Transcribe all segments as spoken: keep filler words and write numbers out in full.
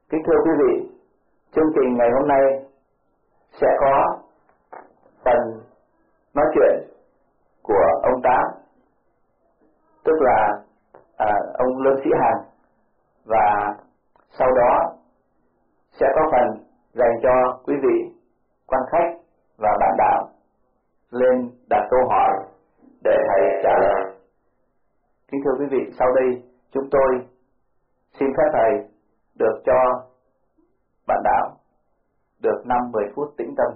Kính thưa quý vị, chương trình ngày hôm nay sẽ có phần nói chuyện của ông Tám, tức là à, ông Lương Sĩ Hằng, và sau đó sẽ có phần dành cho quý vị quan khách và bạn đạo lên đặt câu hỏi để thầy trả lời. Kính thưa quý vị, sau đây chúng tôi xin phép thầy được cho bạn đạo được năm mười phút tĩnh tâm.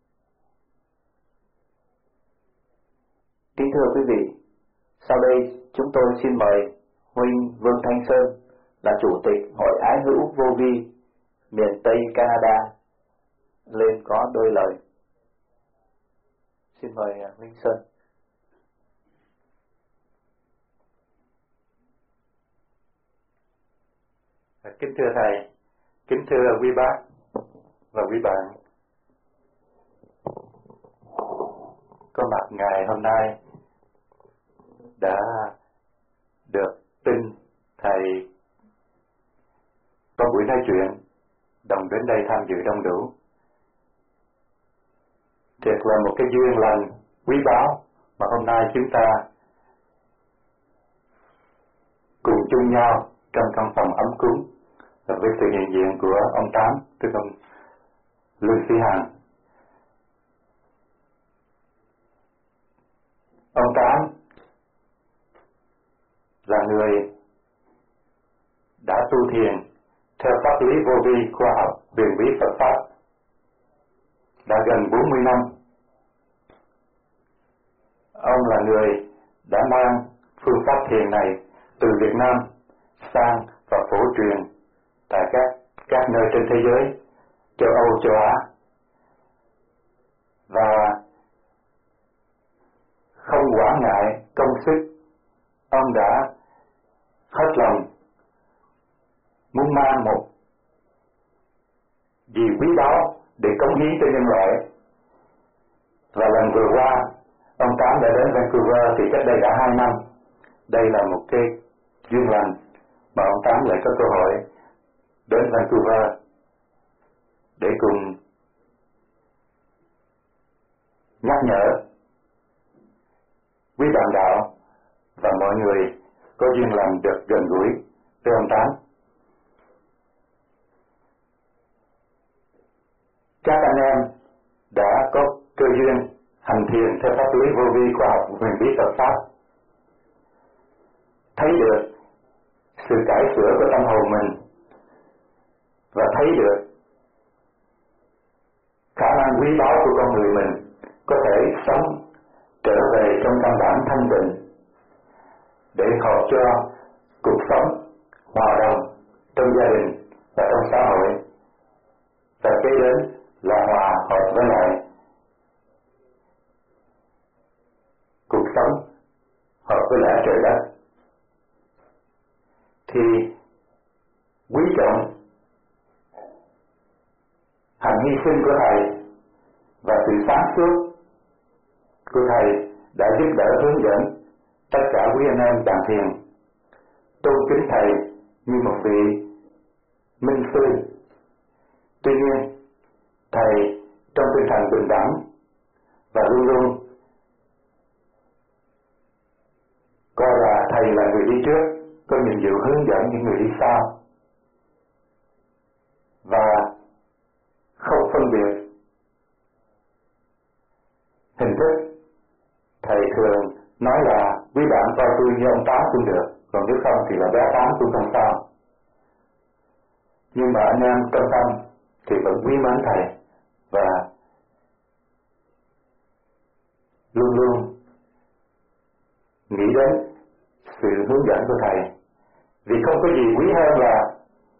Kính thưa quý vị, sau đây chúng tôi xin mời huynh Vương Thanh Sơn, là chủ tịch Hội Ái Hữu Vô Vi miền Tây Canada, lên có đôi lời. Xin mời huynh Sơn. Kính thưa thầy, kính thưa quý bác và quý bạn, có mặt ngày hôm nay đã được tin thầy có buổi nói chuyện, đồng đến đây tham dự đông đủ. Thiệt là một cái duyên lành quý báu mà hôm nay chúng ta cùng chung nhau trong căn phòng ấm cúng với sự hiện diện của ông Tám, tức ông Lương Sĩ Hằng. Ông Tám là người đã tu thiền theo pháp lý vô vi khoa học huyền bí Phật pháp đã gần bốn mươi năm. Ông là người đã mang phương pháp thiền này từ Việt Nam sang và phổ truyền tại các các nơi trên thế giới, châu Âu, châu Á, và không quản ngại công sức, ông đã hết lòng muốn mang một gì quý báu để cống hiến cho nhân loại. Và lần vừa qua ông Tám đã đến Vancouver thì cách đây đã hai năm. Đây là một cái duyên lành mà ông Tám lại có cơ hội đến Vancouver để cùng nhắc nhở quý bạn đạo và mọi người có duyên lành được gần gũi với ông Tám. Các anh em đã có cơ duyên hành thiền theo pháp lý vô vi khoa học huyền bí Phật pháp, thấy được sự cải sửa của tâm hồn mình và thấy được khả năng quý báu của con người mình có thể sống trở về trong căn bản thanh tịnh để hợp cho cuộc sống hòa đồng trong gia đình và trong xã hội, và kế đến là hòa hợp với lại cuộc sống hợp với lại trời đất. Thì quý trọng hành hy sinh của thầy và sự sáng suốt của thầy đã giúp đỡ hướng dẫn tất cả quý anh em đàn thiền, tôn kính thầy như một vị minh sư. Tuy nhiên thầy trong tinh thần bình đẳng và luôn luôn coi là thầy là người đi trước, có nhiệm vụ hướng dẫn những người đi sau, và không phân biệt hình thức. Thầy thường nói là quý bạn coi tôi như ông Tám cũng được, còn nếu không thì là bé Tám cũng không sao. Nhưng mà anh em trong tâm thì vẫn quý mến thầy và luôn luôn nghĩ đến sự hướng dẫn của thầy, vì không có gì quý hơn là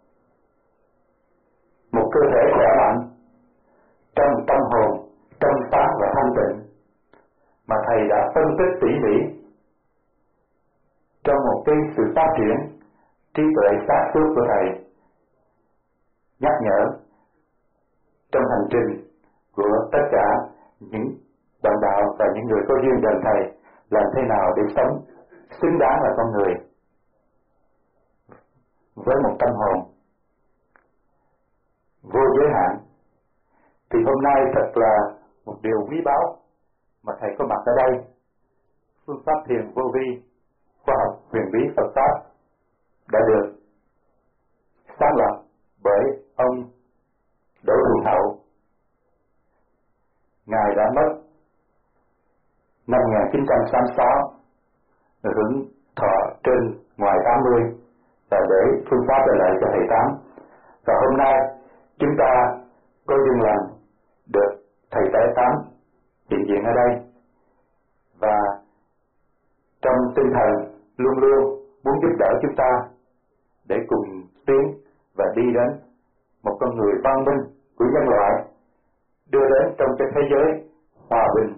một cơ thể khỏe mạnh trong tâm hồn trong sáng và thanh tịnh mà thầy đã phân tích tỉ mỉ trong một cái sự phát triển trí tuệ sáng suốt của thầy, nhắc nhở trong hành trình của tất cả những đồng đạo và những người có duyên gần thầy làm thế nào để sống xứng đáng là con người với một tâm hồn vô giới hạn. Thì hôm nay thật là một điều quý báu mà Thầy có mặt ở đây. Phương pháp thiền vô vi, khoa học huyền bí Phật Pháp đã được sáng lập bởi ông Đỗ Hùng Hậu. Ngài đã mất năm một nghìn chín trăm sáu mươi sáu, hưởng thọ trên ngoài tám mươi, và để phương pháp trở lại cho Thầy Tám. Và hôm nay chúng ta có duyên lành được Thầy Tám Tám hiện diện ở đây, và trong tinh thần luôn luôn muốn giúp đỡ chúng ta để cùng tiến và đi đến một con người văn minh của nhân loại, đưa đến trong cái thế giới hòa bình,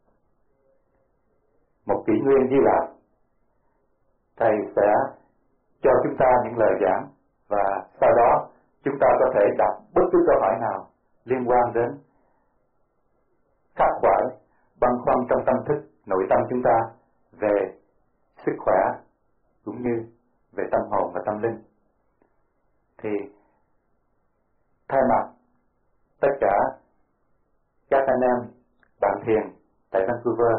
một kỷ nguyên Hy Lạp. Thầy sẽ cho chúng ta những lời giảng, và sau đó chúng ta có thể đặt bất cứ câu hỏi nào liên quan đến khắc khoải, băn khoăn trong tâm thức, nội tâm chúng ta về sức khỏe cũng như về tâm hồn và tâm linh. Thì thay mặt tất cả các anh em bạn thiền tại Vancouver,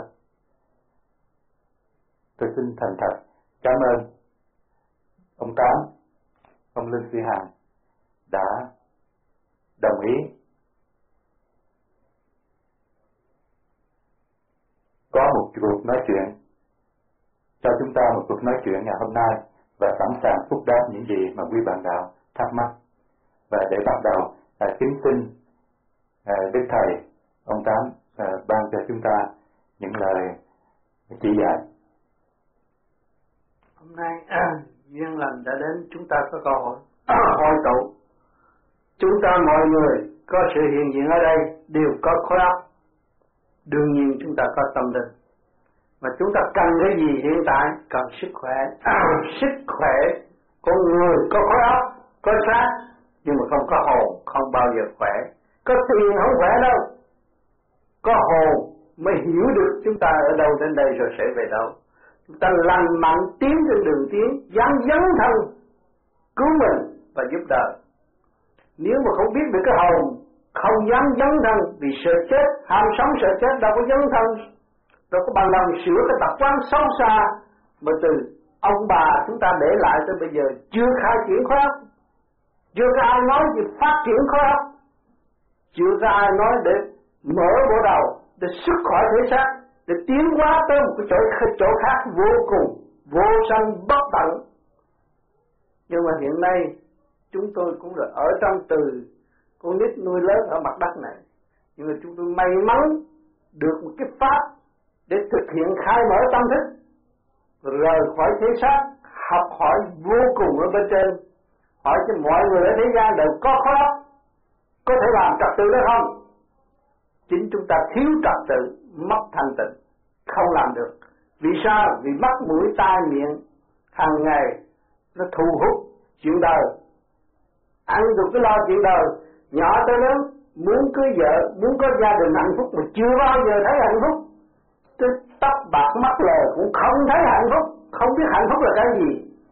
tôi xin thành thật cảm ơn ông Tám, ông Lương Sĩ Hằng đã đồng ý có một cuộc nói chuyện, cho chúng ta một cuộc nói chuyện ngày hôm nay, và sẵn sàng phúc đáp những gì mà quý bạn đạo thắc mắc. Và để bắt đầu, à, kính xin à, Đức Thầy, ông Tám à, ban cho chúng ta những lời chỉ dạy. Hôm nay à, duyên lành đã đến, chúng ta có cơ hội hội tụ. Chúng ta mọi người có sự hiện diện ở đây đều có khối óc. Đương nhiên chúng ta có tâm linh. Mà chúng ta cần cái gì hiện tại? Cần sức khỏe. À, sức khỏe, con người có khối óc, có xác, nhưng mà không có hồn, không bao giờ khỏe. Có tiền không khỏe đâu. Có hồn mới hiểu được chúng ta ở đâu đến đây rồi sẽ về đâu. Chúng ta lành mạnh tiến trên đường tiến, dám dấn thân cứu mình và giúp đời. Nếu mà không biết được cái hồn, không dám dấn thân vì sợ chết, ham sống sợ chết, đâu có dấn thân, đâu có bằng lòng sửa cái tập quán xấu xa mà từ ông bà chúng ta để lại tới bây giờ chưa khai triển khối óc, chưa có ai nói về phát triển khối óc, chưa có ai nói để mở bộ đầu, để xuất khỏi thể xác, để tiến hóa tới một cái chỗ, chỗ khác vô cùng, vô sanh bất tận. Nhưng mà hiện nay chúng tôi cũng là ở trong từ con nít nuôi lớn ở mặt đất này, nhưng mà chúng tôi may mắn được một cái pháp để thực hiện khai mở tâm thức, rời khỏi thế xác, học hỏi vô cùng ở bên trên, hỏi cho mọi người ở thế gian đều có khối óc, có thể làm trật tự được không? Chính chúng ta thiếu trật tự, mất thanh tịnh, không làm được. Vì sao? Vì mắt mũi tai miệng hàng ngày nó thu hút chuyện đời, ăn được cái lo chuyện đời, nhỏ tới lớn muốn cưới vợ, muốn có gia đình hạnh phúc mà chưa bao giờ thấy hạnh phúc. Tới tóc bạc mắt lờ cũng không thấy hạnh phúc, không biết hạnh phúc là cái gì.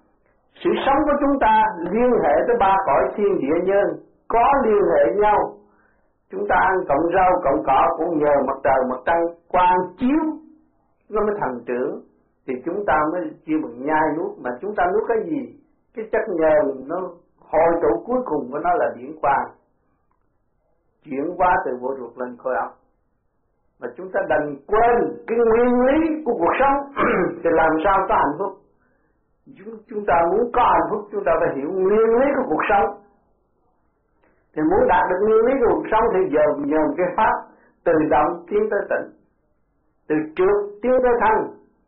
Sự sống của chúng ta liên hệ tới ba cõi thiên địa nhân, có liên hệ nhau. Chúng ta ăn cộng rau cộng cỏ cũng nhờ mặt trời mặt trăng quang chiếu nó mới thành trưởng, thì chúng ta mới chia bằng nhai nuốt. Mà chúng ta nuốt cái gì? Cái chất nhờn nó hội tụ cuối cùng của nó là điển quang, chuyển hóa từ bộ ruột lên khối óc. Mà chúng ta đành quên cái nguyên lý của cuộc sống thì làm sao có hạnh phúc? Chúng, chúng ta muốn có hạnh phúc, chúng ta phải hiểu nguyên lý của cuộc sống. Thì muốn đạt được nguyên lý của cuộc sống thì giờ nhờ cái pháp tự động tiến tới tịnh, từ trước tiến tới thanh.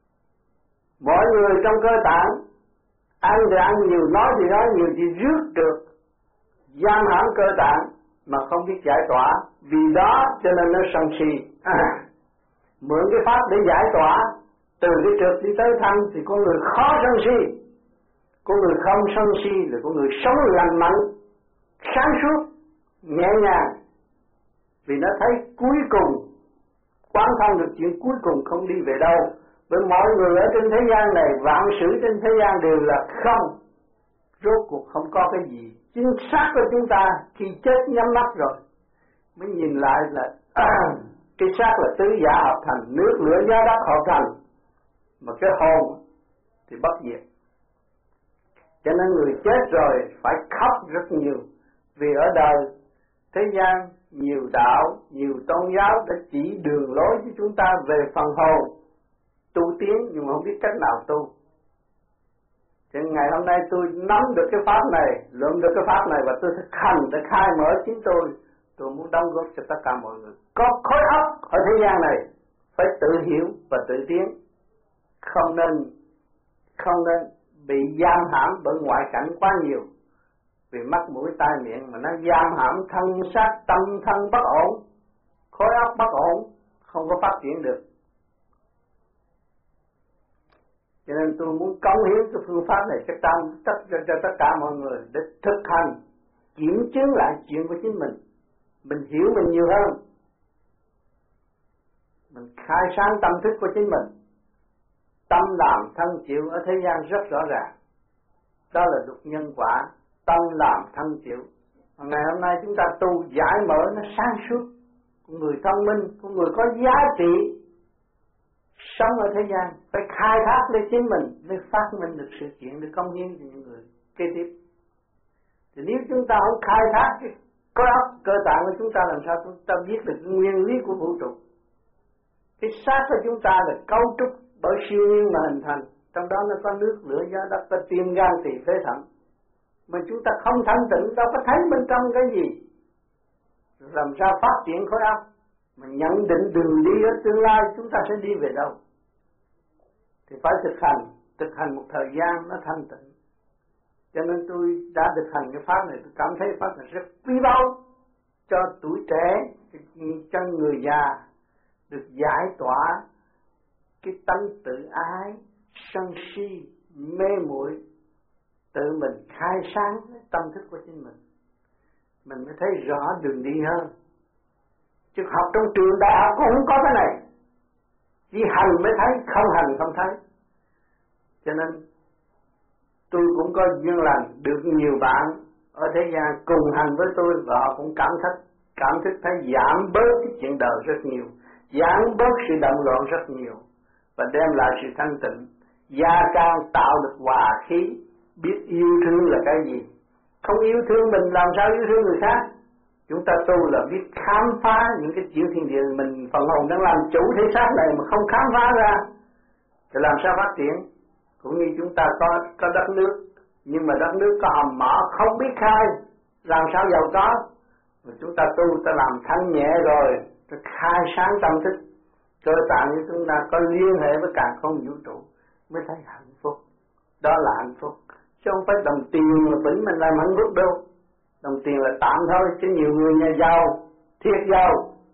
Mọi người trong cơ tạng ăn thì ăn nhiều, nói thì nói nhiều, thì rước được giam hãm cơ tạng mà không biết giải tỏa, vì đó cho nên nó sân si. À, mượn cái pháp để giải tỏa từ cái trượt đi tới thanh thì con người khó sân si. Con người không sân si là con người sống lành mạnh, sáng suốt, nhẹ nhàng, vì nó thấy cuối cùng quán thông được chuyện cuối cùng không đi về đâu. Bởi mọi người ở trên thế gian này, vạn sự trên thế gian đều là không, rốt cuộc không có cái gì chính xác của chúng ta. Khi chết nhắm mắt rồi mới nhìn lại là cái xác là tứ giả hợp thành, nước lửa gió đất hợp thành, mà cái hồn thì bất diệt. Cho nên người chết rồi phải khóc rất nhiều, vì ở đời thế gian nhiều đạo, nhiều tôn giáo đã chỉ đường lối cho chúng ta về phần hồn tu tiến, nhưng mà không biết cách nào tu. Cho nên ngày hôm nay tôi nắm được cái pháp này, luận được cái pháp này, và tôi thực hành để khai mở chính tôi. Tôi muốn đóng góp cho tất cả mọi người. Có khối óc ở thế gian này phải tự hiểu và tự tiến, không nên không nên bị giam hãm bởi ngoại cảnh quá nhiều, vì mắt mũi tai miệng mà nó giam hãm thân xác tâm thân bất ổn, khối óc bất ổn, không có phát triển được. Cho nên tôi muốn cống hiến cái phương pháp này cho tất cho, cho, cho tất cả mọi người để thực hành kiểm chứng lại chuyện của chính mình. Mình hiểu mình nhiều hơn, mình khai sáng tâm thức của chính mình. Tâm làm thân chịu ở thế gian rất rõ ràng, đó là luật nhân quả. Tâm làm thân chịu. Ngày hôm nay chúng ta tu giải mở nó sáng suốt, con người thông minh, con người có giá trị sống ở thế gian phải khai thác lấy chính mình, mới phát minh được sự kiện để công hiến cho những người kế tiếp. Thì nếu chúng ta không khai thác cái có óc cơ tạng của chúng ta, làm sao chúng ta biết được nguyên lý của vũ trụ? Cái xác của chúng ta là cấu trúc bởi siêu nhiên mà hình thành, trong đó nó có nước lửa gió đất, có tim gan tỳ phế thận, mà chúng ta không thanh tịnh đâu có thấy bên trong cái gì, làm sao phát triển khối óc mà nhận định đường đi ở tương lai chúng ta sẽ đi về đâu? Thì phải thực hành, thực hành một thời gian nó thanh tịnh. Cho nên tôi đã thực hành cái pháp này, tôi cảm thấy pháp này rất quý báu cho tuổi trẻ, cho người già được giải tỏa cái tánh tự ái, sân si, mê muội, tự mình khai sáng tâm thức của chính mình, mình mới thấy rõ đường đi hơn. Chứ học trong trường đại học cũng không có cái này, chỉ hành mới thấy, không hành không thấy. Cho nên tôi cũng có duyên lành được nhiều bạn ở thế gian cùng hành với tôi, và họ cũng cảm thức cảm thức thấy giảm bớt cái chuyện đời rất nhiều, giảm bớt sự động loạn rất nhiều, và đem lại sự thanh tịnh, gia can tạo được hòa khí, biết yêu thương là cái gì. Không yêu thương mình làm sao yêu thương người khác? Chúng ta tu là biết khám phá những cái chuyện thiên địa, mình phần hồn đang làm chủ thế xác này mà không khám phá ra thì làm sao phát triển? Cũng như chúng ta có có đất nước, nhưng mà đất nước có hầm mỏ không biết khai, làm sao giàu có? Mà chúng ta tu, ta làm thanh nhẹ rồi, ta khai sáng tâm thức, cơ tạng như chúng ta có liên hệ với càn khôn vũ trụ, mới thấy hạnh phúc. Đó là hạnh phúc, chứ không phải đồng tiền mà bỉnh mình làm hạnh phúc đâu. Đồng tiền là tạm thôi, chứ nhiều người nhà giàu, thiệt giàu,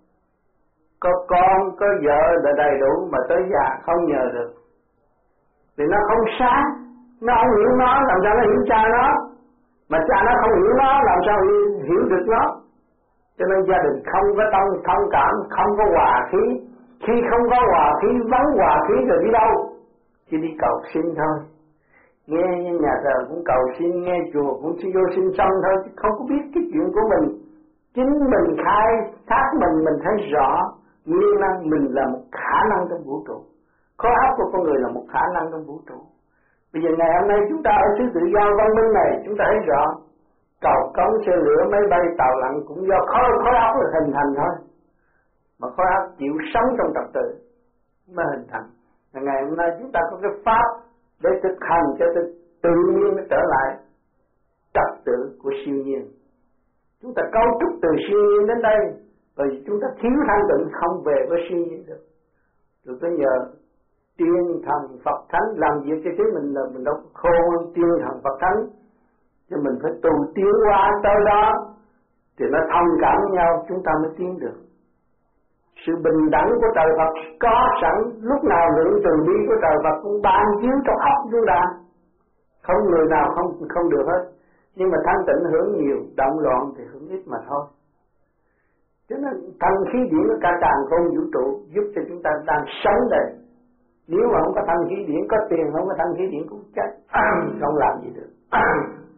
có con, có vợ là đầy đủ, mà tới già không nhờ được. Vì nó không sáng, nó không hiểu nó, làm sao nó hiểu cha nó? Mà cha nó không hiểu nó, làm sao hiểu được nó? Cho nên gia đình không có thông, thông cảm, không có hòa khí. Khi không có hòa khí, vắng hòa khí rồi đi đâu? Chỉ đi cầu xin thôi. Nghe nhà thờ cũng cầu xin, nghe chùa cũng chỉ vô xin xong thôi, chứ không có biết cái chuyện của mình. Chính mình khai thác mình, mình thấy rõ nguyên năng mình là một khả năng trong vũ trụ. Khối óc của con người là một khả năng trong vũ trụ. Bây giờ ngày hôm nay chúng ta ở xứ tự do văn minh này, chúng ta thấy rõ cầu cống, xe lửa, máy bay, tàu lặn cũng do khối, khối óc là hình thành thôi. Mà khối óc chịu sống trong trật tự mới hình thành. Và ngày hôm nay chúng ta có cái pháp để thực hành cho tự nhiên nó trở lại trật tự của siêu nhiên. Chúng ta cấu trúc từ siêu nhiên đến đây, bởi vì chúng ta thiếu thanh tịnh không về với siêu nhiên được. Rồi có nhờ tiên thần Phật Thánh làm việc cho chính mình, là mình đâu khô hơn tiên thần Phật Thánh, cho mình phải tu tiến qua tới đó thì nó thông cảm với nhau, chúng ta mới tiến được. Sự bình đẳng của trời Phật có sẵn, lúc nào lượng từ bi của trời Phật cũng ban chiếu trong óc chúng ta, không người nào không không được hết. Nhưng mà thanh tịnh hưởng nhiều, động loạn thì hưởng ít mà thôi. Cho nên thanh khí điển của cả càn khôn vũ trụ giúp cho chúng ta đang sống đây. Nếu mà không có thanh khí điển, có tiền không có thanh khí điển cũng chết, không làm gì được.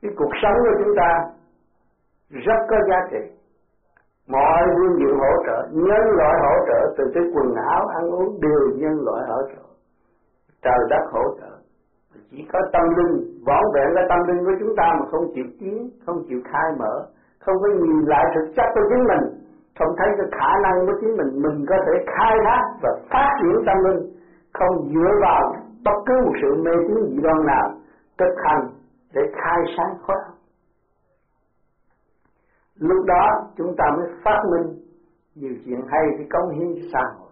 Cái cuộc sống của chúng ta rất có giá trị. Mọi nguyên liệu hỗ trợ, nhân loại hỗ trợ, từ cái quần áo ăn uống đều nhân loại hỗ trợ, trời đất hỗ trợ. Chỉ có tâm linh, vỏn vẹn cái tâm linh của chúng ta mà không chịu tiến, không chịu khai mở, không có nhìn lại thực chất của chính mình, không thấy cái khả năng của chính mình, mình có thể khai thác và phát triển tâm linh, không dựa vào bất cứ một sự mê tín dị đoan nào, thực hành để khai sáng khối óc. Lúc đó chúng ta mới phát minh nhiều chuyện hay để cống hiến cho xã hội.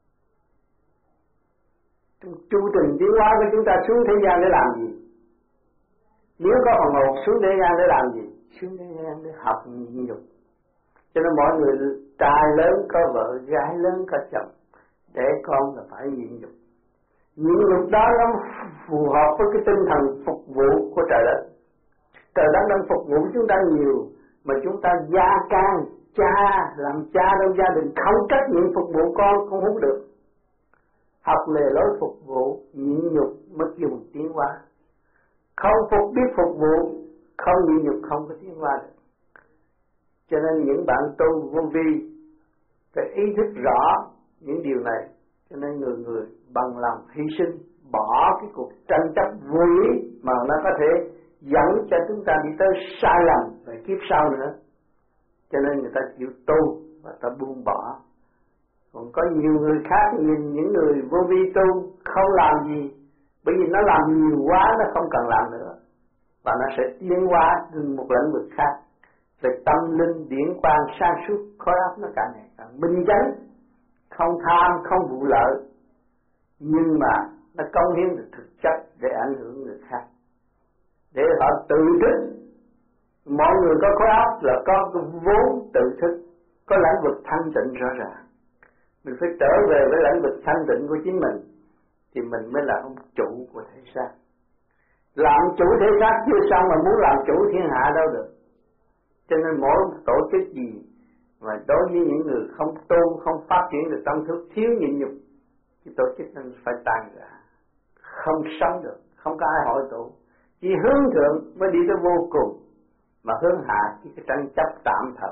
Trong chu trình tiến hóa của chúng ta xuống thế gian để làm gì? Nếu có phần hồn xuống thế gian để làm gì? Xuống thế gian để học nhịn nhục. Cho nên mọi người trai lớn có vợ, gái lớn có chồng, để con là phải nhịn nhục. Nhịn nhục đó nó phù hợp với cái tinh thần phục vụ của trời đất. Trời đất đang phục vụ chúng ta nhiều, mà chúng ta gia can, cha, làm cha trong gia đình không trách nhiệm phục vụ con, không hút được. Học lề lối phục vụ, nhịn nhục mới kêu một tiến hóa. Không phục biết phục vụ, không nhịn nhục không có tiến hóa được. Cho nên những bạn tu vô vi phải ý thức rõ những điều này. Cho nên người người bằng lòng hy sinh, bỏ cái cuộc tranh chấp vô lý mà nó có thể dẫn cho chúng ta đi tới sai lầm và kiếp sau nữa. Cho nên người ta chịu tu và ta buông bỏ. Còn có nhiều người khác nhìn những người vô vi tu không làm gì, bởi vì nó làm nhiều quá nó không cần làm nữa, và nó sẽ tiến hóa đến một lĩnh vực khác. Về tâm linh điển quang sáng suốt, khối óc nó càng ngày càng minh chánh, không tham không vụ lợi, nhưng mà nó cống hiến được thực chất để ảnh hưởng người khác, để họ tự thức. Mọi người có khối óc là có cái vốn tự thức, có lĩnh vực thanh tịnh rõ ràng. Mình phải trở về với lĩnh vực thanh tịnh của chính mình, thì mình mới là ông chủ của thể xác. Làm chủ thể xác chưa xong mà muốn làm chủ thiên hạ đâu được. Cho nên mỗi tổ chức gì mà đối với những người không tu, không phát triển được tâm thức, thiếu nhịn nhục, thì tổ chức nên phải tan rã, không sống được, không có ai hội tụ. Chỉ hướng thượng mới đi tới vô cùng, mà hướng hạ chỉ cái tranh chấp tạm thời,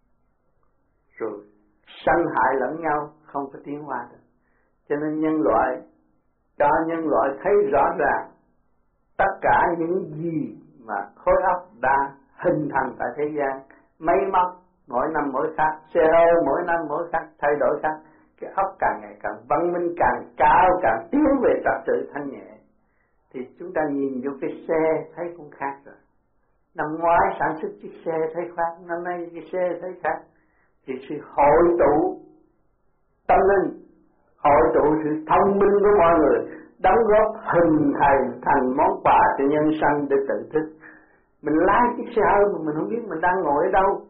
rồi sanh hại lẫn nhau, không có tiến hóa được. Cho nên nhân loại, cho nhân loại thấy rõ ràng tất cả những gì mà khối óc đang hình thành tại thế gian, máy móc mỗi năm mỗi khác, xe hơi mỗi năm mỗi khác, thay đổi khác. Cái óc càng ngày càng văn minh, càng cao, càng tiến về trật tự thanh nhẹ. Thì chúng ta nhìn vô cái xe thấy cũng khác rồi. Năm ngoái sản xuất chiếc xe thấy khác, năm nay cái xe thấy khác. Thì sự hội tụ tâm linh, hội tụ sự thông minh của mọi người, đóng góp hình thành thành món quà cho nhân sanh để tự thức. Mình lái chiếc xe hơi mà mình không biết mình đang ngồi ở đâu,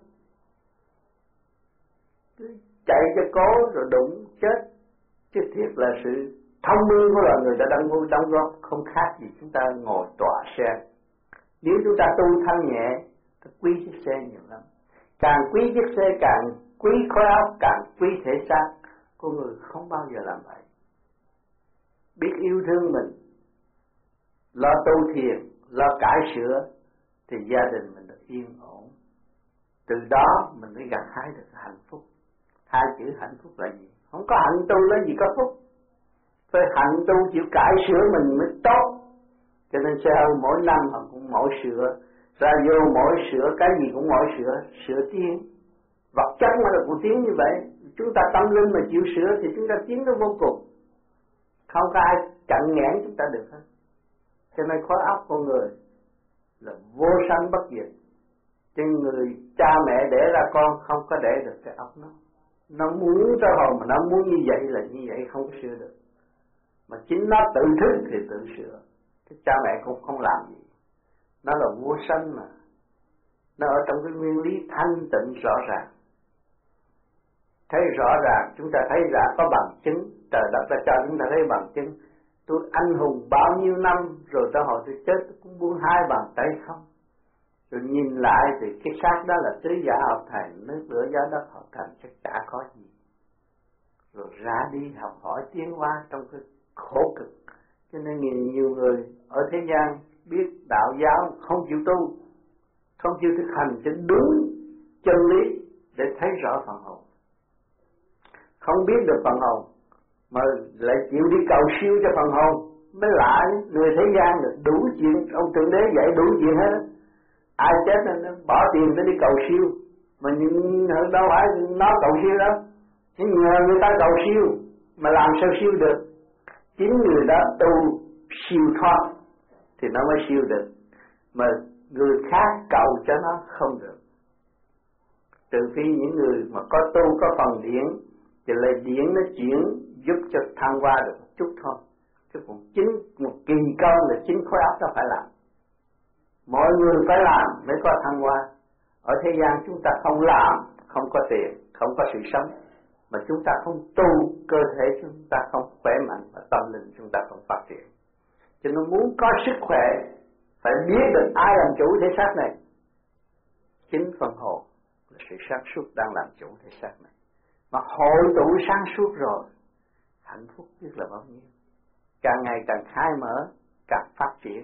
cứ chạy cho cố rồi đụng chết. Chứ thiệt là sự thông minh của loài người đã đóng đóng góp không khác gì chúng ta ngồi tọa xe. Nếu chúng ta tu thanh nhẹ, ta quý chiếc xe nhiều lắm. Càng quý chiếc xe càng quý khối óc, càng quý thể xác. Con người không bao giờ làm vậy. Biết yêu thương mình, lo tu thiền, lo cải sửa, thì gia đình mình được yên ổn. Từ đó mình mới gặt hái được hạnh phúc. Hai chữ hạnh phúc là gì? Không có hạnh tu lấy gì có phúc. Phải hạnh tu chịu cải sửa mình mới tốt. Cho nên xe hơi mỗi năm họ cũng mỗi sửa, ra vô mỗi sửa, cái gì cũng mỗi sửa, sửa tiến. Vật chất mà là cuộc tiến như vậy. Chúng ta tâm linh mà chịu sửa thì chúng ta tiến tới vô cùng. Không có ai chặn nghẽn chúng ta được hết. Cho nên khối óc con người là vô sanh bất diệt. Cho người cha mẹ đẻ ra con không có đẻ được cái óc nó. Nó muốn tới hồn mà nó muốn như vậy là như vậy, không có sửa được. Mà chính nó tự thức thì tự sửa. Cái cha mẹ cũng không làm gì. Nó là vô sanh mà. Nó ở trong cái nguyên lý thanh tịnh rõ ràng. Thấy rõ ràng, chúng ta thấy ra có bằng chứng. Trời đất đã cho chúng ta thấy bằng chứng. Tôi anh hùng bao nhiêu năm rồi tới hồi tôi chết tôi cũng buông hai bàn tay không. Rồi nhìn lại thì cái xác đó là tứ giả hợp thành, nước lửa gió đất hợp thành, chắc chả có gì. Rồi ra đi học hỏi tiến hóa trong cái khổ cực. Cho nên nhiều, nhiều người ở thế gian biết đạo giáo không chịu tu, không chịu thực hành cho đúng chân lý để thấy rõ phần hồn. Không biết được phần hồn mà lại chịu đi cầu siêu cho phần hồn mới lạ. Người thế gian được đủ chuyện, ông Thượng Đế dạy đủ chuyện hết. Ai chết nó bỏ tiền để đi cầu siêu, mà nhưng đâu phải nó cầu siêu đâu, chỉ nhờ người ta cầu siêu mà làm sao siêu được. Chính người đó tu siêu thoát thì nó mới siêu được, mà người khác cầu cho nó không được. Trừ phi những người mà có tu có phần điển thì lấy điển nó chuyển giúp cho thăng hoa được một chút thôi, chứ còn chính một kỳ công là chính khối óc nó phải làm. Mọi người phải làm mới có thăng hoa. Ở thế gian chúng ta không làm, không có tiền, không có sự sống, mà chúng ta không tu, cơ thể chúng ta không khỏe mạnh và tâm linh chúng ta không phát triển. Cho nên muốn có sức khỏe phải biết được ai làm chủ thể xác này. Chính phần hồn là sự sáng suốt đang làm chủ thể xác này. Mà hội tụ sáng suốt rồi, hạnh phúc biết là bao nhiêu. Càng ngày càng khai mở, càng phát triển.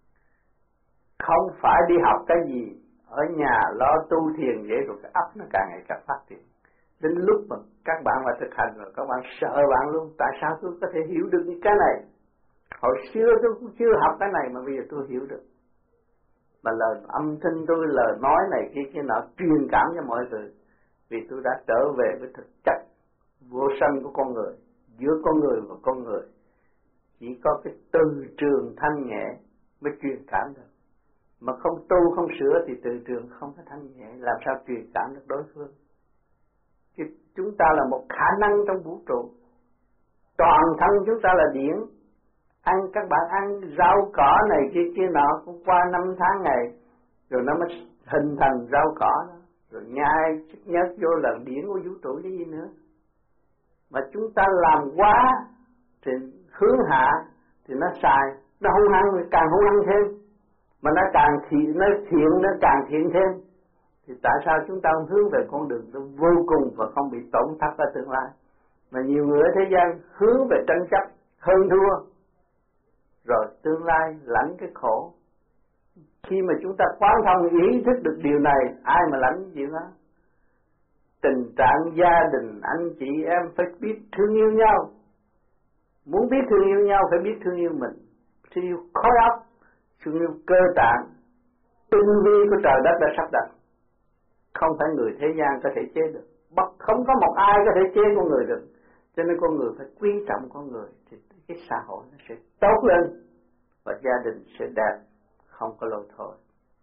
Không phải đi học cái gì, ở nhà lo tu thiền vậy rồi cái óc nó càng ngày càng phát triển. Đến lúc mà các bạn mà thực hành rồi các bạn sợ bạn luôn. Tại sao tôi có thể hiểu được những cái này? Hồi xưa tôi cũng chưa học cái này mà bây giờ tôi hiểu được. Mà lời âm thanh tôi, lời nói này kia kia nọ truyền cảm cho mọi người. Vì tôi đã trở về với thực chất vô sanh của con người, giữa con người và con người. Chỉ có cái từ trường thanh nhẹ mới truyền cảm được. Mà không tu không sửa thì từ trường không có thanh nhẹ, làm sao truyền cảm được đối phương? Chứ chúng ta là một khả năng trong vũ trụ. Toàn thân chúng ta là điển. Ăn các bạn ăn rau cỏ này kia kia nọ cũng qua năm tháng ngày rồi nó mới hình thành rau cỏ đó. Rồi nhai chất nhớt vô lần điển của vũ trụ cái gì nữa. Mà chúng ta làm quá thì hướng hạ thì nó sai, nó hung hăng càng hung hăng thêm. Mà nó càng thiện, nó thiện nó càng thiện thêm. Thì tại sao chúng ta không hướng về con đường nó vô cùng và không bị tổn thất ở tương lai? Mà nhiều người ở thế gian hướng về tranh chấp, hơn thua, rồi tương lai lãnh cái khổ. Khi mà chúng ta quán thông ý thức được điều này, ai mà lãnh cái chuyện đó? Tình trạng gia đình, anh chị em phải biết thương yêu nhau. Muốn biết thương yêu nhau phải biết thương yêu mình. Thương yêu khối óc, thương yêu cơ tạng, tinh vi của trời đất đã sắp đặt. Không phải người thế gian có thể chế được. Bất không có một ai có thể chế con người được. Cho nên con người phải quý trọng con người thì cái xã hội nó sẽ tốt lên và gia đình sẽ đẹp, không có lỗi thôi.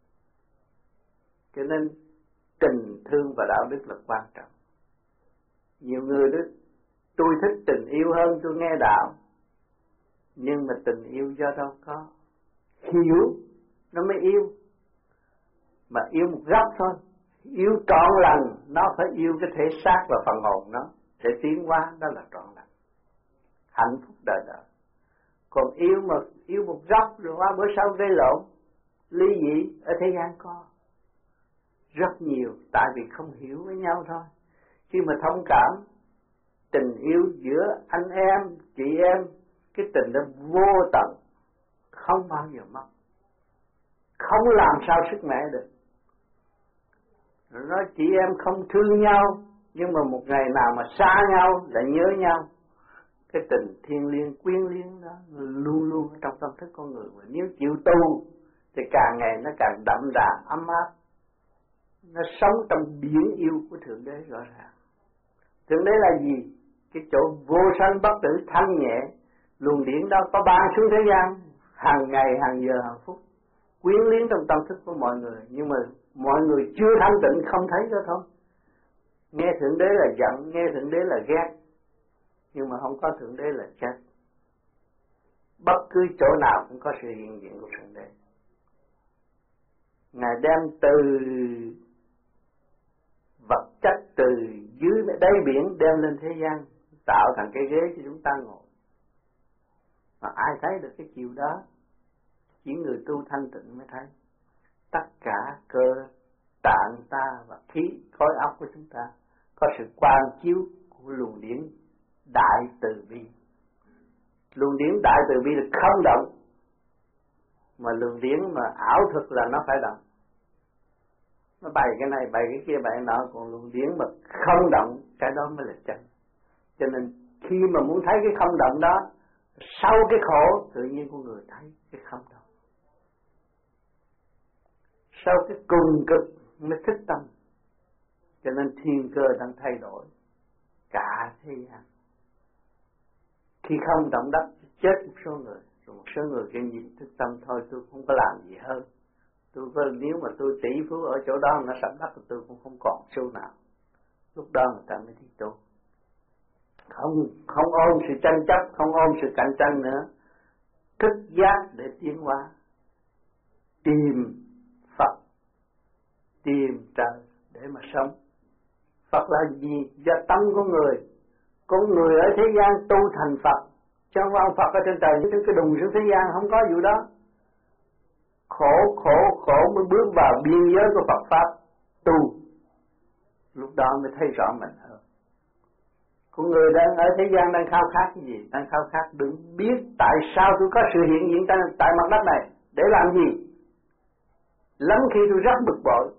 Cho nên tình thương và đạo đức là quan trọng. Nhiều người đó, tôi thích tình yêu hơn tôi nghe đạo. Nhưng mà tình yêu do đâu có. Hiểu nó mới yêu. Mà yêu một góc thôi. Yêu trọn lành, nó phải yêu cái thể xác và phần hồn nó để tiến hóa, đó là trọn lành. Hạnh phúc đời đời. Còn yêu mà yêu một góc rồi qua bữa sau gây lộn, ly dị ở thế gian có rất nhiều, tại vì không hiểu với nhau thôi. Khi mà thông cảm, tình yêu giữa anh em, chị em, cái tình đó vô tận, không bao giờ mất, không làm sao sức mẻ được. Nói chị em không thương nhau, nhưng mà một ngày nào mà xa nhau lại nhớ nhau. Cái tình thiêng liêng quyến liếng đó luôn luôn trong tâm thức con người. Và nếu chịu tu thì càng ngày nó càng đậm đà ấm áp. Nó sống trong biển yêu của Thượng Đế rõ ràng. Thượng Đế là gì? Cái chỗ vô sanh bất tử thanh nhẹ. Luồng điển đó có ban xuống thế gian hàng ngày, hàng giờ, hàng phút, quyến liếng trong tâm thức của mọi người. Nhưng mà mọi người chưa thanh tịnh không thấy đó thôi. Nghe Thượng Đế là giận, nghe Thượng Đế là ghét, nhưng mà không có Thượng Đế là chết. Bất cứ chỗ nào cũng có sự hiện diện của Thượng Đế. Ngài đem từ vật chất từ dưới đáy biển đem lên thế gian, tạo thành cái ghế cho chúng ta ngồi. Mà ai thấy được cái chiều đó? Chỉ người tu thanh tịnh mới thấy. Tất cả cơ tạng ta và khí khối óc của chúng ta có sự quang chiếu của luồng điển đại từ bi. Luồng điển đại từ bi là không động, mà luồng điển mà ảo thực là nó phải động. nó bày cái này bày cái kia bày cái nọ, còn luồng điển mà không động, cái đó mới là chân. Cho nên khi mà muốn thấy cái không động đó, sau cái khổ tự nhiên con người thấy cái không động. Sau cái cùng cực mới thức tâm. Cho nên thiên cơ đang thay đổi cả thế gian. Khi không động đất chết một số người, rồi một số người kia nhìn thức tâm thôi, tôi không có làm gì hơn. Tôi có, nếu mà tôi tỷ phú ở chỗ đó nó sắp đất, tôi cũng không còn xu nào. Lúc đó người ta mới đi tu. Không không ôm sự tranh chấp, không ôm sự cạnh tranh nữa, thức giác để tiến hóa, tìm Phật, tìm trời để mà sống. Phật là gì? Do tâm của người. Con người ở thế gian tu thành Phật, chứ không ông Phật ở trên trời chứ cái đùng xuống thế gian không có vụ đó. Khổ khổ khổ mới bước vào biên giới của Phật pháp tu, lúc đó mới thấy rõ mình hơn. Con người đang ở thế gian đang khao khát cái gì? Đang khao khát đừng biết tại sao tôi có sự hiện diện tại, tại mặt đất này để làm gì. Lắm khi tôi rất bực bội,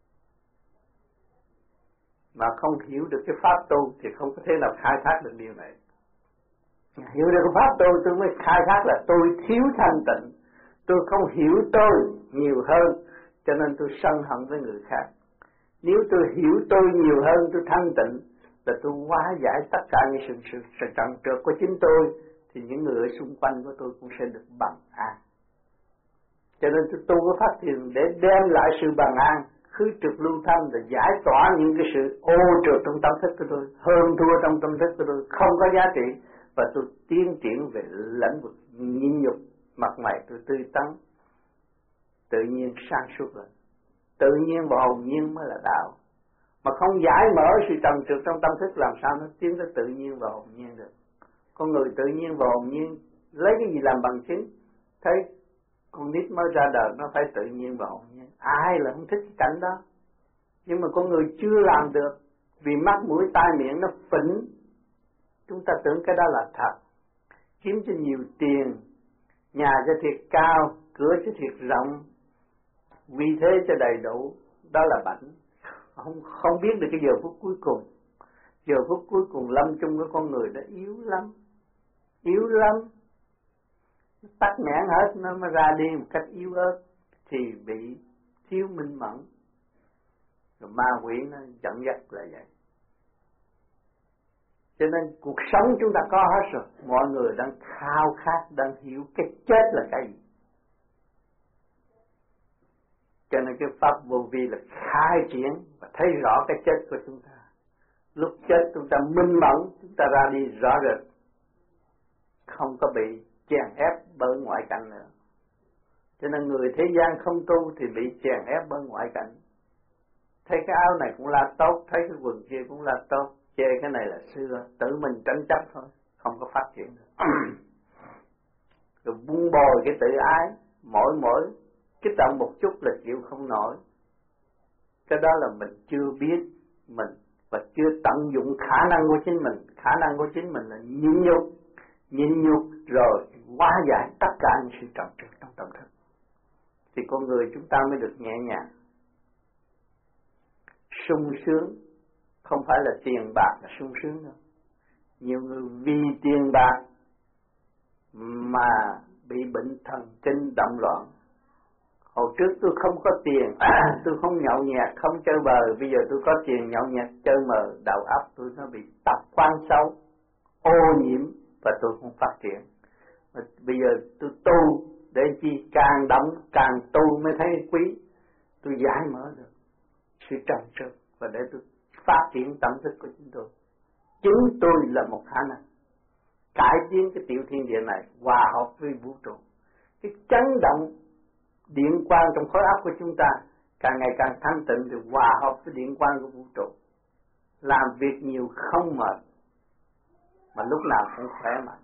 mà không hiểu được cái pháp tu thì không có thể nào khai thác được điều này. Hiểu được cái pháp tu tôi mới khai thác là tôi thiếu thanh tịnh, tôi không hiểu tôi nhiều hơn, cho nên tôi sân hận với người khác. Nếu tôi hiểu tôi nhiều hơn, tôi thanh tịnh, là tôi hóa giải tất cả những sự, sự, sự trần trượt của chính tôi, thì những người ở xung quanh của tôi cũng sẽ được bằng an. Cho nên tôi tu cái pháp thiền để đem lại sự bằng an, khứ trực lưu thanh, để giải tỏa những cái sự ô trượt trong tâm thức của tôi, hơn thua trong tâm thức của tôi, không có giá trị, và tôi tiến triển về lĩnh vực nhịn nhục, mặt mày tôi tươi tắn, tự nhiên sáng suốt rồi. Tự nhiên và hồn nhiên mới là đạo. Mà không giải mở sự trần trượt trong tâm thức làm sao nó tiến tới tự nhiên và hồn nhiên được. Con người tự nhiên và hồn nhiên lấy cái gì làm bằng chứng? Thấy con nít mới ra đời nó phải tự nhiên và hồn nhiên. Ai là không thích cái cảnh đó? Nhưng mà con người chưa làm được, vì mắt mũi tai miệng nó phỉnh. Chúng ta tưởng cái đó là thật. Kiếm cho nhiều tiền, nhà cho thiệt cao, cửa cho thiệt rộng, vì thế cho đầy đủ, đó là bệnh. Không không biết được cái giờ phút cuối cùng. Giờ phút cuối cùng lâm chung của con người đã yếu lắm, yếu lắm. Tắt nghẽn hết nó mới ra đi một cách yếu ớt thì bị thiếu minh mẫn. Rồi ma quỷ nó dẫn dắt là vậy. Cho nên cuộc sống chúng ta có hết rồi. Mọi người đang khao khát, đang hiểu cái chết là cái gì. Cho nên cái pháp vô vi là khai triển và thấy rõ cái chết của chúng ta. Lúc chết chúng ta minh mẫn, chúng ta ra đi rõ rệt, không có bị chèn ép bởi ngoại cảnh nữa. Cho nên người thế gian không tu thì bị chèn ép bởi ngoại cảnh. Thấy cái áo này cũng là tốt, thấy cái quần kia cũng là tốt, chê cái này là xưa, tự mình tranh chấp thôi, không có phát triển được. Rồi buông bồi cái tự ái, mỗi mỗi kích động một chút là chịu không nổi. Cái đó là mình chưa biết mình và chưa tận dụng khả năng của chính mình. Khả năng của chính mình là nhịn nhục, nhịn nhục rồi hóa giải tất cả những sự trầm trượt trong tâm thức, thì con người chúng ta mới được nhẹ nhàng. Sung sướng không phải là tiền bạc là sung sướng đâu. Nhiều người vì tiền bạc mà bị bệnh thần kinh động loạn. Hồi trước tôi không có tiền, tôi không nhậu nhẹt, không chơi bời, bây giờ tôi có tiền nhậu nhẹt, chơi mờ, đầu óc tôi nó bị tập quan xấu, ô nhiễm và tôi không phát triển. Mà bây giờ tôi tu để chi, càng động càng tu mới thấy quý, tôi giải mở được sự trầm trượt và để tôi phát triển tâm thức của chúng tôi. Chính tôi là một khả năng cải tiến cái tiểu thiên địa này hòa hợp với vũ trụ. Cái chấn động điện quang trong khối óc của chúng ta càng ngày càng thanh tịnh thì hòa hợp với điện quang của vũ trụ. Làm việc nhiều không mệt, mà lúc nào cũng khỏe mạnh.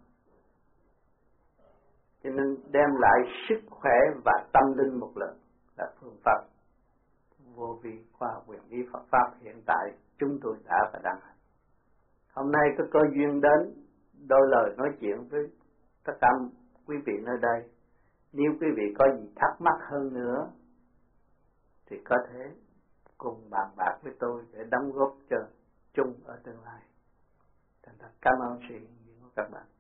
Cho nên đem lại sức khỏe và tâm linh một lần là phương pháp vô vi khoa học quyền bí Phật pháp hiện tại chúng tôi đã và đang hành. Hôm nay có cơ duyên đến đôi lời nói chuyện với tất cả quý vị nơi đây. Nếu quý vị có gì thắc mắc hơn nữa thì có thể cùng bàn bạc với tôi để đóng góp cho chung ở tương lai. Thành thật cảm ơn sự hiện diện của các bạn.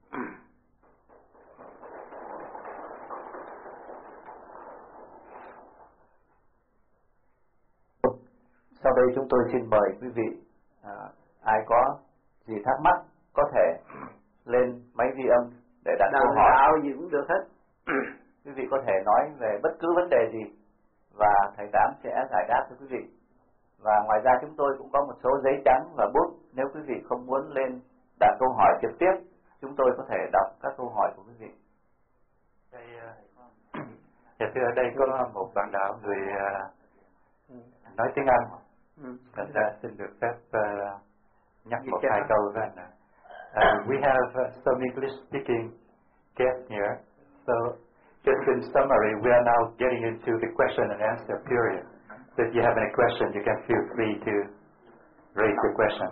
Sau đây chúng tôi xin mời quý vị, à, ai có gì thắc mắc có thể lên máy ghi âm để đặt câu hỏi. Đạo gì cũng được hết. Quý vị có thể nói về bất cứ vấn đề gì và thầy Tám sẽ giải đáp cho quý vị. Và ngoài ra chúng tôi cũng có một số giấy trắng và bút, nếu quý vị không muốn lên đặt câu hỏi trực tiếp, chúng tôi có thể đọc các câu hỏi của quý vị. Đây, dạ thưa, ở đây có một bạn đạo người uh, nói tiếng Anh. Ừ. Thật ra xin được phép uh, nhắc một hai câu với anh. Uh, we have uh, some English speaking guests here, so just in summary, we are now getting into the question and answer period. So if you have any question, you can feel free to raise your question.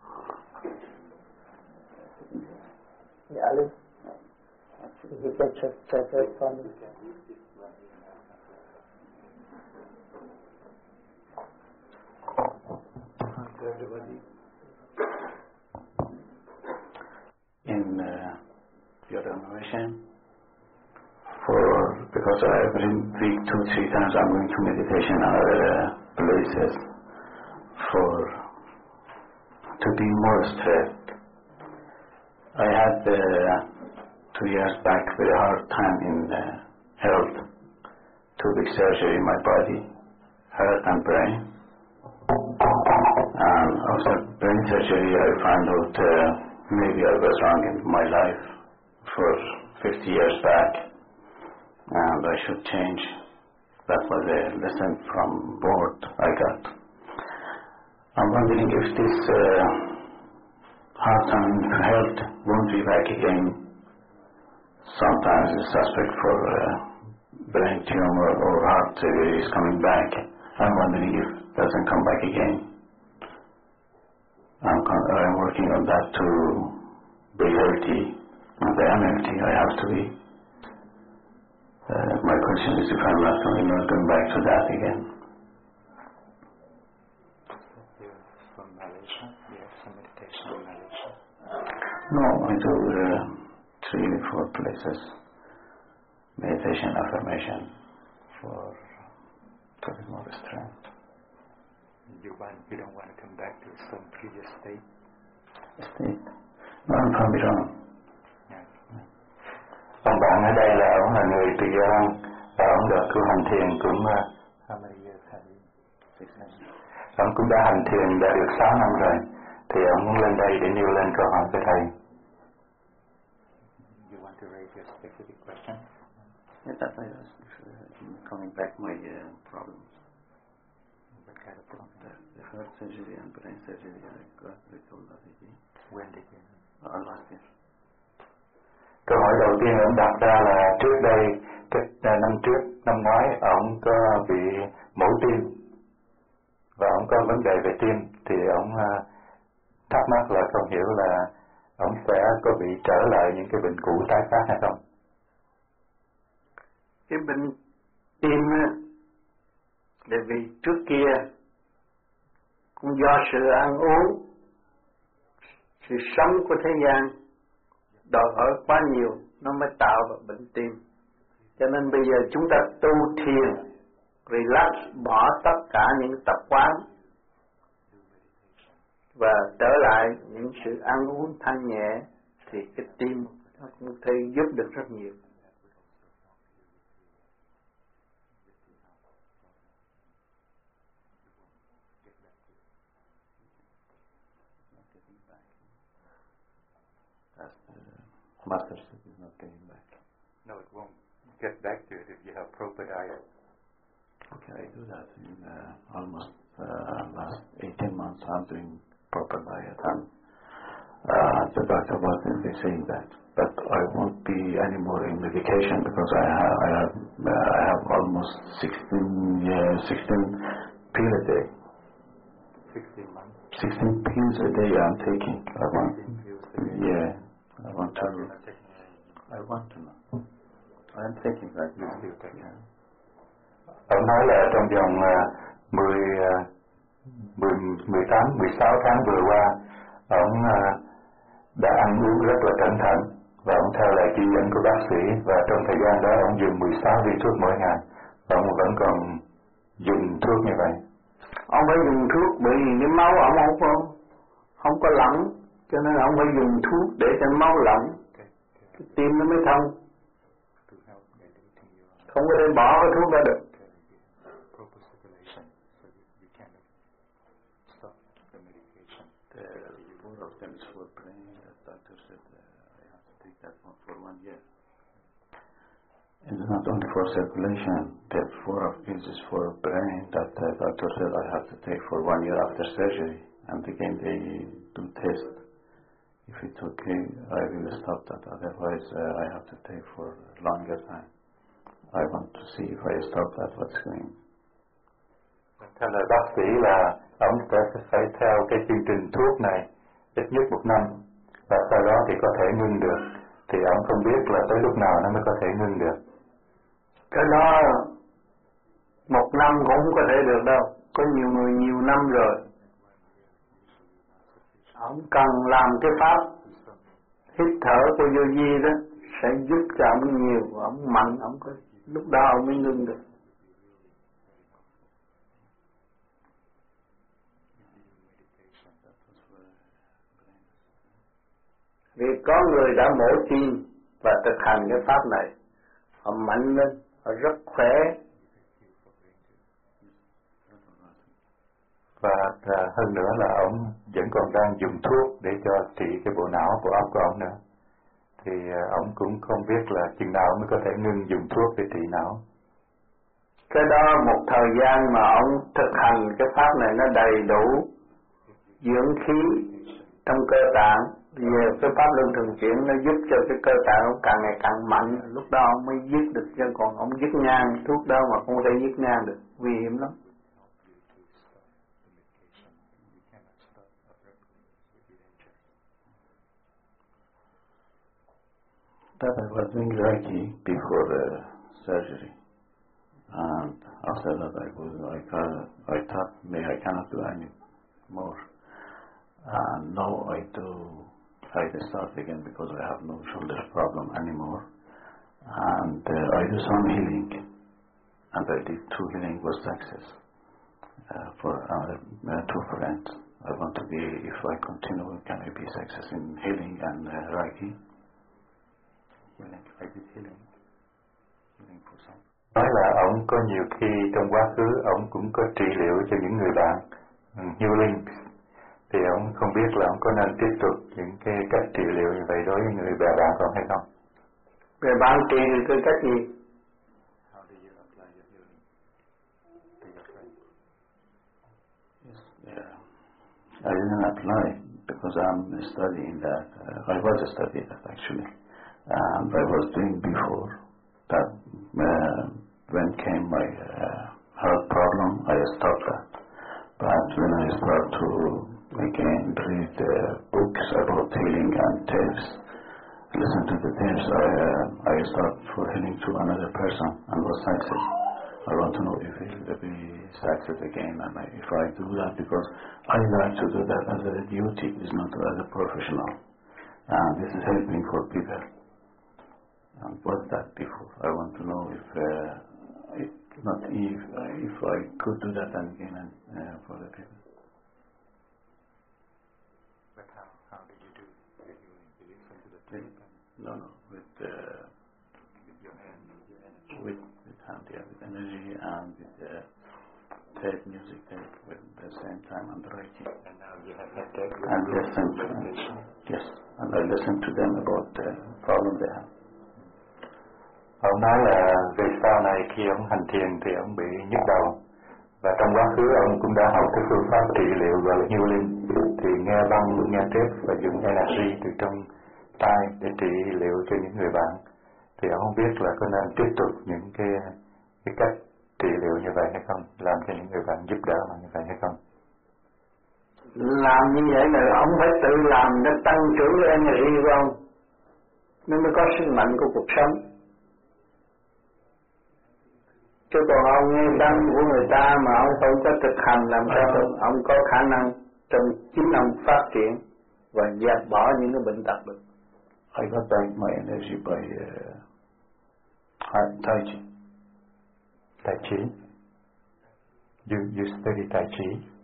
Yeah, Alice, you can check, check it for me. In uh, your renovation, for because every week, two, three times I'm going to meditation in other uh, places for to be more stressed. I had uh, two years back very hard time in uh, health, two big surgery in my body, heart and brain. And after brain surgery, I found out uh, maybe I was wrong in my life for fifty years back, and I should change. That was a lesson from board I got. I'm wondering if this uh, heart and health won't be back again. Sometimes the suspect for uh, brain tumor or heart surgery is coming back. I'm wondering if it doesn't come back again. I'm, con- I'm working on that to be healthy, and I am healthy. I have to be. Uh, my question is if I'm not going, not going back to that again. You're from Malaysia? You have some meditation in Malaysia? No, I do uh, three, four places. Meditation, affirmation, for to be more strength. You want, you don't want to come back to some previous state? State? No, I'm from Iran. Yeah. Ông bạn ở đây là ông là người từ Iran và ông được tu hành thiền cũng uh, How many years have you? Six years. ông cũng đã hành thiền đã được sáu năm rồi, thì ông muốn lên đây để nêu lên câu hỏi với thầy. You want to raise your specific question? Yeah, that's why I was uh, coming back my uh, problems. What kind of problem? The, the heart surgery and brain surgery I got resolved already. When did you? Uh, last year. Câu hỏi đầu tiên ông đặt ra là trước đây, cách năm trước, năm ngoái, ông có bị mổ tim và ông có vấn đề về tim, thì ông uh, thắc mắc là không hiểu là ông sẽ có bị trở lại những cái bệnh cũ tái phát hay không? Cái bệnh tim á, là vì trước kia cũng do sự ăn uống, sự sống của thế gian đòi hỏi quá nhiều, nó mới tạo ra bệnh tim. Cho nên bây giờ chúng ta tu thiền, relax, bỏ tất cả những tập quán và trở lại những sự ăn uống thanh nhẹ, thì cái tim nó cũng thể giúp được rất nhiều. Master said he's not getting back. No, it won't get back to it if you have proper diet. Okay, I do that in uh, almost uh, last eighteen months. I'm doing proper diet, and uh, the doctor was saying that. But I won't be any more in medication because I have I have uh, I have almost sixteen yeah, sixteen pills a day. Sixteen months. Sixteen pills a day I'm taking. I want. Sixteen pills a day. Yeah, I want to. You're not taking any. I want to know. I'm taking like You this. still take it. Ông nói là trong vòng uh, mười, uh, mười tám, mười sáu tháng vừa qua, ông đã ăn uống rất là cẩn thận và ông theo lời chỉ dẫn của bác sĩ, và trong thời gian đó ông dùng mười sáu viên thuốc mỗi ngày. Ông vẫn còn dùng thuốc như vậy. Ông phải dùng thuốc bởi vì cái máu ông không có không có lỏng, cho nên ông phải dùng thuốc để cho máu lỏng, cái tim nó mới thông. Không có thể bỏ cái thuốc ra được. It's not only for circulation, the four of these is for brain that the doctor said I have to take for one year after surgery, and again they do test. If it's okay, I will stop that, otherwise uh, I have to take for longer time. I want to see if I stop that, what's going. Theo lời bác sĩ là ông sẽ phải theo cái chương trình thuốc này ít nhất một năm, và sau đó thì có thể ngưng được. Thì ông không biết là tới lúc nào nó mới có thể ngưng được. Cái đó một năm cũng không có thể được đâu. Có nhiều người nhiều năm rồi. Ông cần làm cái pháp hít thở của Yogi đó sẽ giúp cho ông nhiều, ông mạnh, ông có lúc đó ông mới ngưng được. Vì có người đã mổ tim và thực hành cái pháp này, họ mạnh lên, họ rất khỏe. Và à, hơn nữa là ông vẫn còn đang dùng thuốc để cho trị cái bộ não, bộ óc của ông nữa. Thì à, ông cũng không biết là chừng nào mới có thể ngưng dùng thuốc để trị não. Cái đó một thời gian mà ông thực hành cái pháp này nó đầy đủ dưỡng khí trong cơ tạng, về cái pháp luân thường chuyển nó giúp cho cái cơ tạng ông càng ngày càng mạnh, lúc đó ông mới dứt được, chứ còn ông dứt ngang thuốc đó mà không thể dứt ngang được, nguy hiểm lắm. That I was doing Reiki before the surgery, and after that I was I thought I thought maybe I cannot do any more, and now I do I start again because I have no shoulder problem anymore, and uh, I do some healing, and I did two healing was success uh, for uh, uh, two friends. I want to be, if I continue, can I be success in healing and uh, Reiki? Healing, I did healing, healing for some. Nói là ông có nhiều khi trong quá khứ ông cũng có trị liệu cho những người bạn, healing, thì ông không biết là ông có nên tiếp tục những cái cách trị liệu như vậy đối với người bè bạn của ông hay không? Người bạn trị thì cái cách gì? How do you apply your healing to your friend? Yes, yeah. I didn't apply because I'm studying that. Uh, I was studying that actually. And I was doing before that uh, when came my uh, health problem, I stopped that. But when I start to again read uh, books about healing and tips, listen to the tips, I, uh, I start for healing to another person and was success. I want to know if it will be success again, and I, if I do that, because I like to do that as a duty, it's not as a professional. And this is helping for people. And was that before? I want to know if, uh, if not if, uh, if I could do that again and, uh, for the people. But how, how did you do the healing? Did you listen to the tape? No, no, with, uh, With your hand, your energy? with, with hand, yeah, with energy and with uh, tape, music tape, with the same time and writing. And now you have that tape? And listen to them. Yes, and I listen to them about the problem they have. Ông nói là về sau này khi ông hành thiền thì ông bị nhức đầu, và trong quá khứ ông cũng đã học cái phương pháp trị liệu gọi là healing, thì nghe băng, nghe tape và dùng energy từ trong tai để trị liệu cho những người bạn. Thì ông không biết là có nên tiếp tục những cái cái cách trị liệu như vậy hay không, làm cho những người bạn giúp đỡ mà như vậy hay không. Làm như vậy là ông phải tự làm để tăng trưởng energy của ông, nó mới có sức mạnh của cuộc sống. Chứ còn ông nghe tâm của người ta mà ông không có thực hành làm sao ông có khả năng trong chín năm phát triển và dẹp bỏ những cái bệnh tật được. I got back my energy by uh, Tai Chi. Tai Chi. You, you study Tai Chi.